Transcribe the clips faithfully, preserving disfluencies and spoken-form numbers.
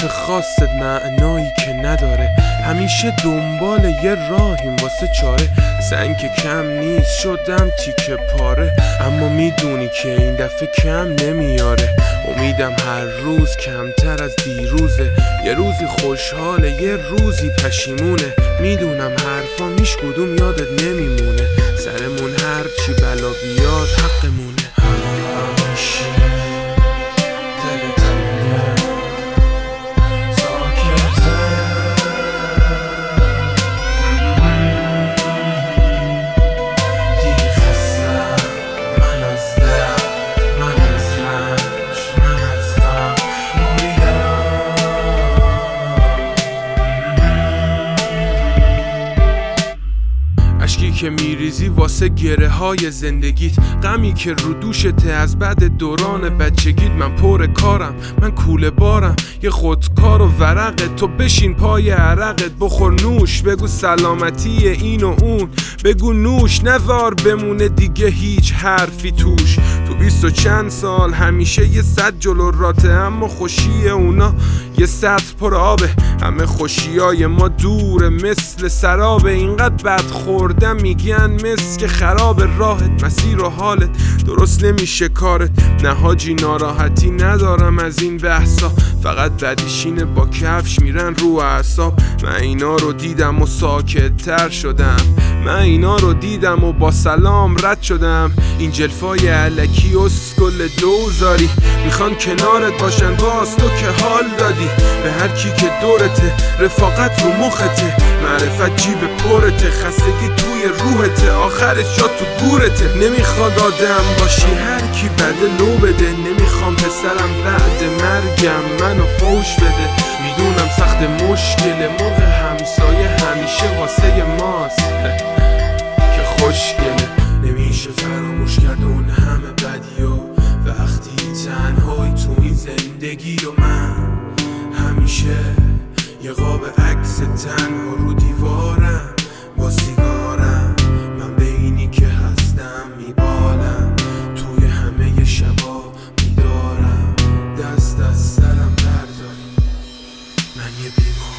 حرف خاصت معنایی که نداره، همیشه دنبال یه راهیم واسه چاره. سنگ که کم نیست شدم تیکه پاره، اما میدونی که این دفعه کم نمیاره. امیدم هر روز کمتر از دیروزه، یه روزی خوشحاله یه روزی پشیمونه. میدونم حرفا میش کدوم یادت نمیمونه، سرمون هرچی بلا بیاد حقمونه. همیشه دلت تنگه ساکته، دیگه خستم من از درد، من از رنج، من از غم بریدم. اشکی که میریزی واسه گره های زندگیت، غمی که رو دوشته از بعد دوران بچگیت. من پر کارم، من کوله بارم، یه خودکار و ورقت. تو بشین پای عرقت، بخور نوش، بگو سلامتی این و اون، بگو نوش، نذار بمونه دیگه هیچ حرفی توش. تو بیست و چند سال همیشه یه صد جلو راته، اما خوشی اونا یه سطر پر آبه. همه خوشیای ما دوره مثل سرابه، اینقدر بد خوردم میگن مثل که خراب راهت. مسیر و حالت درست نمیشه کارت، نه حاجی ناراحتی ندارم از این بحثا، فقط بدیشینه با کفش میرن رو اعصاب. من اینا رو دیدم و ساکت تر شدم، من اینا رو دیدم و با سلام رد شدم. این جلفای علکی اسکل دوزاری میخوان کنارت باشن، باز تو که حال دادی به هر کی که دورته. رفاقت رو مخته، معرفت جیب پرته، خستگی توی روحته، آخرش جا تو گورته. نمیخواد آدم باشی هر کی بده لو بده، نمیخوام پسرم بعد مرگم منو فوش بده. میدونم سخت مشکل موقع همسایه همیشه واسه ماست که خوشگله. نمیشه فراموش کرد اون همه بدیو، وقتی تنهایی تو این زندگی. و من همیشه یه قاب عکس تنها رو دیوارم با سیگارم، من به اینی که هستم میبالم، توی همه شبا میدارم، دست از سرم برداری، من یه بیمار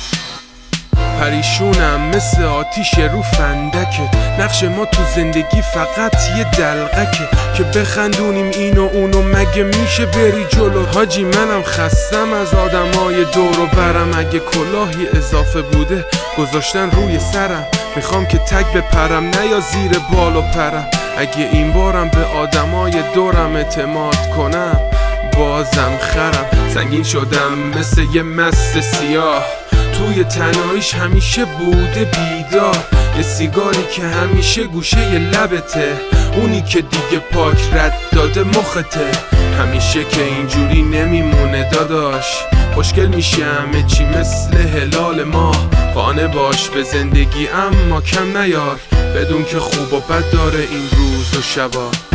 پریشونم مثل آتیش رو فندکه. نقش ما تو زندگی فقط یه دلقکه که بخندونیم اینو اونو، مگه میشه بری جلو؟ حاجی منم خستم از آدمای دور و برم، اگه کلاهی اضافه بوده گذاشتن روی سرم. میخوام که تک بپرم نه یا زیر بال و پرم، اگه این بارم به آدمای دورم اعتماد کنم بازم خرم. سنگین شدم مثل یه مست سیاه، توی تنهاییش همیشه بوده بیدار. یه سیگاری که همیشه گوشه ی لبته، اونی که دیگه پاک رد داده مخته. همیشه که اینجوری نمیمونه داداش، خوشگل میشه همه چی مثل هلال ماه. قانع باش به زندگی اما کم نیار، بدون که خوب و بد داره این روز و شبا.